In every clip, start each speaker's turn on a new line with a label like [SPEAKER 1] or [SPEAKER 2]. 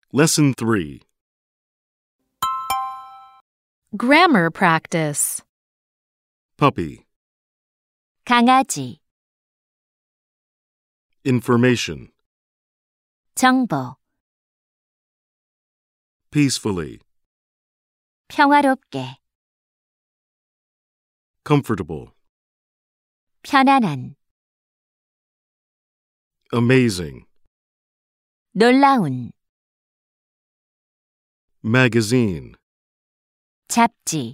[SPEAKER 1] Lesson 3.
[SPEAKER 2] Grammar practice.
[SPEAKER 1] Puppy.
[SPEAKER 3] 강아지,
[SPEAKER 1] Information.
[SPEAKER 3] 정보,
[SPEAKER 1] Peacefully.
[SPEAKER 3] 평화롭게,
[SPEAKER 1] Comfortable.
[SPEAKER 3] 편안한,
[SPEAKER 1] Amazing.
[SPEAKER 3] 놀라운,
[SPEAKER 1] Magazine.
[SPEAKER 3] 잡지,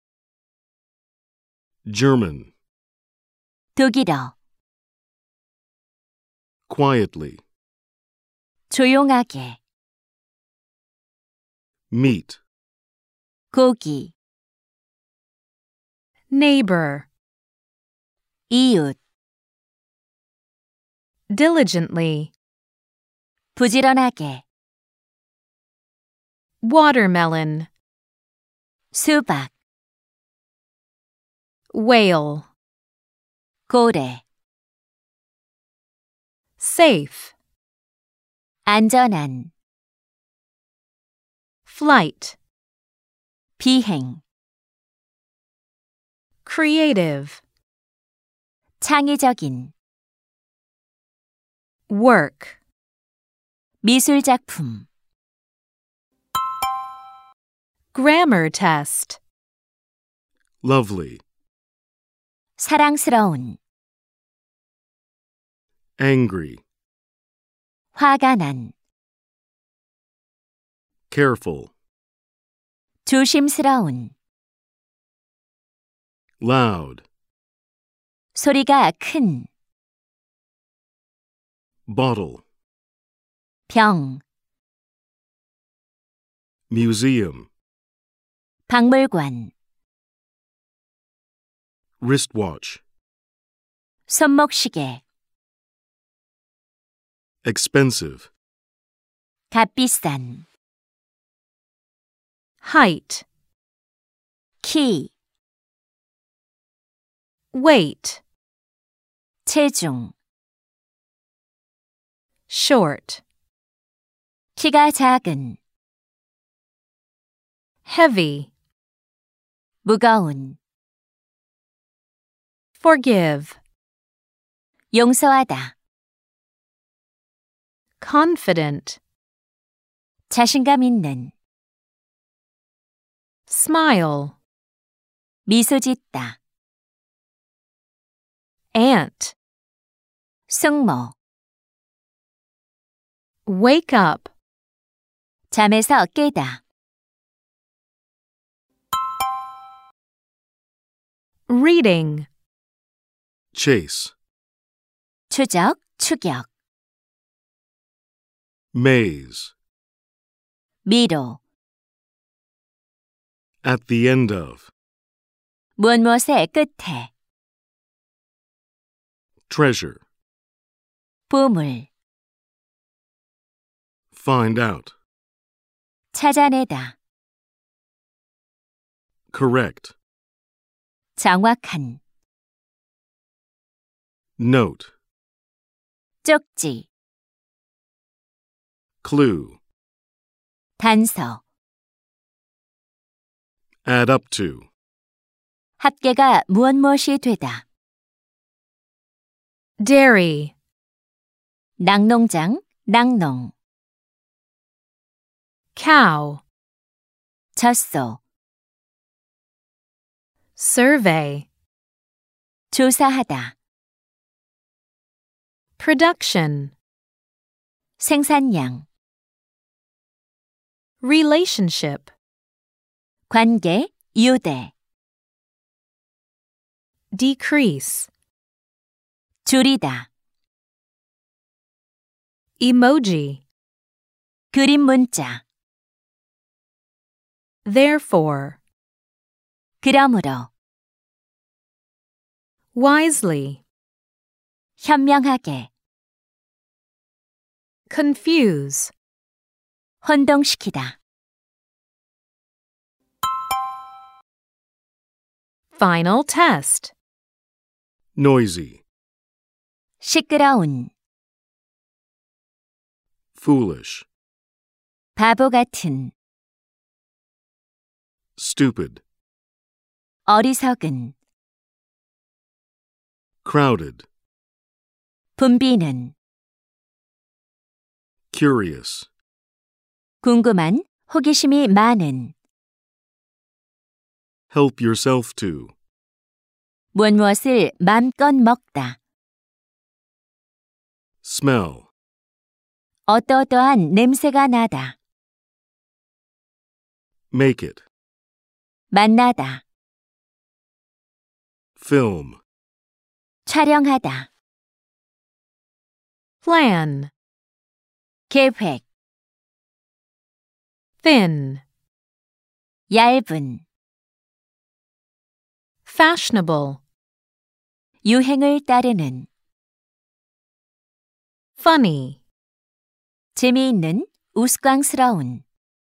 [SPEAKER 1] German.
[SPEAKER 3] 독일어,
[SPEAKER 1] Quietly.
[SPEAKER 3] 조용하게,
[SPEAKER 1] Meat.
[SPEAKER 3] 고기,
[SPEAKER 2] Neighbor.
[SPEAKER 3] 이웃,
[SPEAKER 2] Diligently.
[SPEAKER 3] 부지런하게,
[SPEAKER 2] Watermelon.
[SPEAKER 3] 수박,
[SPEAKER 2] Whale.
[SPEAKER 3] 고래,
[SPEAKER 2] Safe.
[SPEAKER 3] 안전한,
[SPEAKER 2] Flight.
[SPEAKER 3] 비행,
[SPEAKER 2] Creative.
[SPEAKER 3] 창의적인,
[SPEAKER 2] Work.
[SPEAKER 3] 미술작품,
[SPEAKER 2] Grammar test.
[SPEAKER 1] Lovely.
[SPEAKER 3] 사랑스러운,
[SPEAKER 1] Angry.
[SPEAKER 3] 화가 난,
[SPEAKER 1] Careful.
[SPEAKER 3] 조심스러운,
[SPEAKER 1] Loud.
[SPEAKER 3] 소리가 큰,
[SPEAKER 1] Bottle.
[SPEAKER 3] 병,
[SPEAKER 1] Museum.
[SPEAKER 3] 박물관,
[SPEAKER 1] Wristwatch.
[SPEAKER 3] 손목시계,
[SPEAKER 1] Expensive.
[SPEAKER 3] 값비싼,
[SPEAKER 2] Height.
[SPEAKER 3] 키,
[SPEAKER 2] Weight.
[SPEAKER 3] 체중,
[SPEAKER 2] Short.
[SPEAKER 3] 키가 작은,
[SPEAKER 2] Heavy.
[SPEAKER 3] 무거운,
[SPEAKER 2] Forgive.
[SPEAKER 3] 용서하다,
[SPEAKER 2] Confident.
[SPEAKER 3] 자신감 있는,
[SPEAKER 2] Smile.
[SPEAKER 3] 미소 짓다,
[SPEAKER 2] Ant.
[SPEAKER 3] 숙모,
[SPEAKER 2] Wake up.
[SPEAKER 3] 잠에서 깨다,
[SPEAKER 2] Reading.
[SPEAKER 1] Chase.
[SPEAKER 3] 추적, 추격,
[SPEAKER 1] Maze.
[SPEAKER 3] 미로,
[SPEAKER 1] At the end of.
[SPEAKER 3] 무엇무엇의 끝에,
[SPEAKER 1] Treasure.
[SPEAKER 3] 보물,
[SPEAKER 1] Find out.
[SPEAKER 3] 찾아내다,
[SPEAKER 1] Correct.
[SPEAKER 3] 정확한,
[SPEAKER 1] Note.
[SPEAKER 3] 쪽지,
[SPEAKER 1] Clue.
[SPEAKER 3] 단서,
[SPEAKER 1] Add up to.
[SPEAKER 3] 합계가 무엇무엇이 되다,
[SPEAKER 2] Dairy.
[SPEAKER 3] 낙농장, 낙농,
[SPEAKER 2] Cow.
[SPEAKER 3] 젖소,
[SPEAKER 2] Survey.
[SPEAKER 3] 조사하다,
[SPEAKER 2] Production.
[SPEAKER 3] 생산량,
[SPEAKER 2] Relationship.
[SPEAKER 3] 관계, 유대,
[SPEAKER 2] Decrease.
[SPEAKER 3] 줄이다,
[SPEAKER 2] Emoji.
[SPEAKER 3] 그림 문자,
[SPEAKER 2] Therefore.
[SPEAKER 3] 그러므로,
[SPEAKER 2] Wisely.
[SPEAKER 3] 현명하게,
[SPEAKER 2] Confuse.
[SPEAKER 3] 혼동시키다,
[SPEAKER 2] Final test.
[SPEAKER 1] Noisy.
[SPEAKER 3] 시끄러운,
[SPEAKER 1] Foolish.
[SPEAKER 3] 바보 같은,
[SPEAKER 1] stupid,
[SPEAKER 3] 어리석은,
[SPEAKER 1] crowded,
[SPEAKER 3] 붐비는,
[SPEAKER 1] curious,
[SPEAKER 3] 궁금한, 호기심이 많은,
[SPEAKER 1] help yourself to,
[SPEAKER 3] 무엇을 맘껏 먹다,
[SPEAKER 1] smell,
[SPEAKER 3] 어떠어떠한 냄새가 나다,
[SPEAKER 1] make it,
[SPEAKER 3] 만나다,
[SPEAKER 1] film,
[SPEAKER 3] 촬영하다,
[SPEAKER 2] plan,
[SPEAKER 3] 계획,
[SPEAKER 2] thin,
[SPEAKER 3] 얇은,
[SPEAKER 2] fashionable,
[SPEAKER 3] 유행을 따르는,
[SPEAKER 2] funny,
[SPEAKER 3] 재미있는, 우스꽝스러운,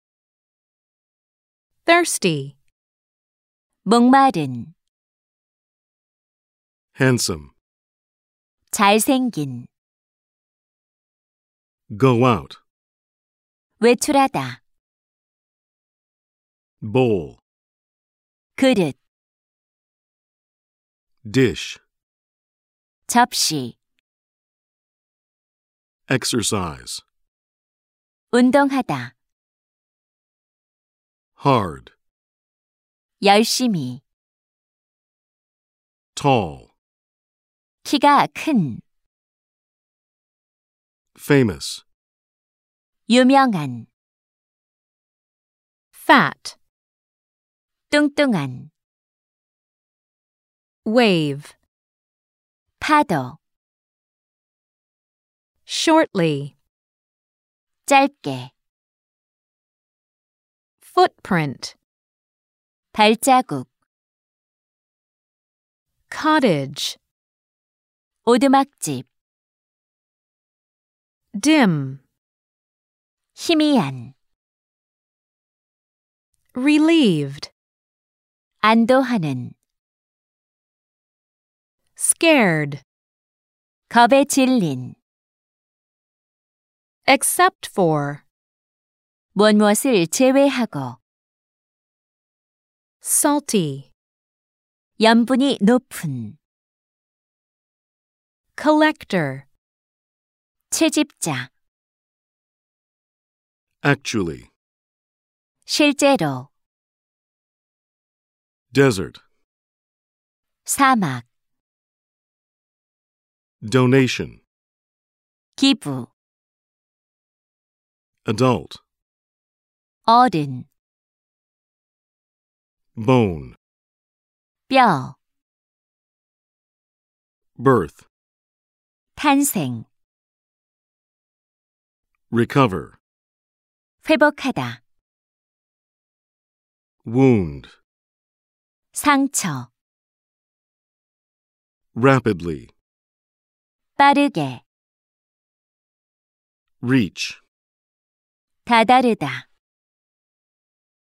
[SPEAKER 2] thirsty,
[SPEAKER 3] 목마른,
[SPEAKER 1] handsome,
[SPEAKER 3] 잘생긴,
[SPEAKER 1] go out,
[SPEAKER 3] 외출하다,
[SPEAKER 1] bowl,
[SPEAKER 3] 그릇,
[SPEAKER 1] dish,
[SPEAKER 3] 접시,
[SPEAKER 1] exercise,
[SPEAKER 3] 운동하다,
[SPEAKER 1] hard,
[SPEAKER 3] 열심히,
[SPEAKER 1] tall,
[SPEAKER 3] 키가 큰,
[SPEAKER 1] famous,
[SPEAKER 3] 유명한,
[SPEAKER 2] fat,
[SPEAKER 3] 뚱뚱한,
[SPEAKER 2] wave,
[SPEAKER 3] 파도,
[SPEAKER 2] shortly,
[SPEAKER 3] 짧게,
[SPEAKER 2] footprint,
[SPEAKER 3] 발자국,
[SPEAKER 2] cottage,
[SPEAKER 3] 오두막집,
[SPEAKER 2] dim,
[SPEAKER 3] 희미한,
[SPEAKER 2] relieved,
[SPEAKER 3] 안도하는,
[SPEAKER 2] scared,
[SPEAKER 3] 겁에 질린,
[SPEAKER 2] except for,
[SPEAKER 3] 무엇을 제외하고,
[SPEAKER 2] salty,
[SPEAKER 3] 염분이 높은,
[SPEAKER 2] collector,
[SPEAKER 3] 채집자,
[SPEAKER 1] actually,
[SPEAKER 3] 실제로,
[SPEAKER 1] desert,
[SPEAKER 3] 사막,
[SPEAKER 1] donation,
[SPEAKER 3] 기부,
[SPEAKER 1] adult,
[SPEAKER 3] 어른,
[SPEAKER 1] bone,
[SPEAKER 3] 뼈,
[SPEAKER 1] birth,
[SPEAKER 3] 탄생,
[SPEAKER 1] recover,
[SPEAKER 3] 회복하다,
[SPEAKER 1] wound,
[SPEAKER 3] 상처,
[SPEAKER 1] rapidly,
[SPEAKER 3] 빠르게,
[SPEAKER 1] reach,
[SPEAKER 3] 다다르다,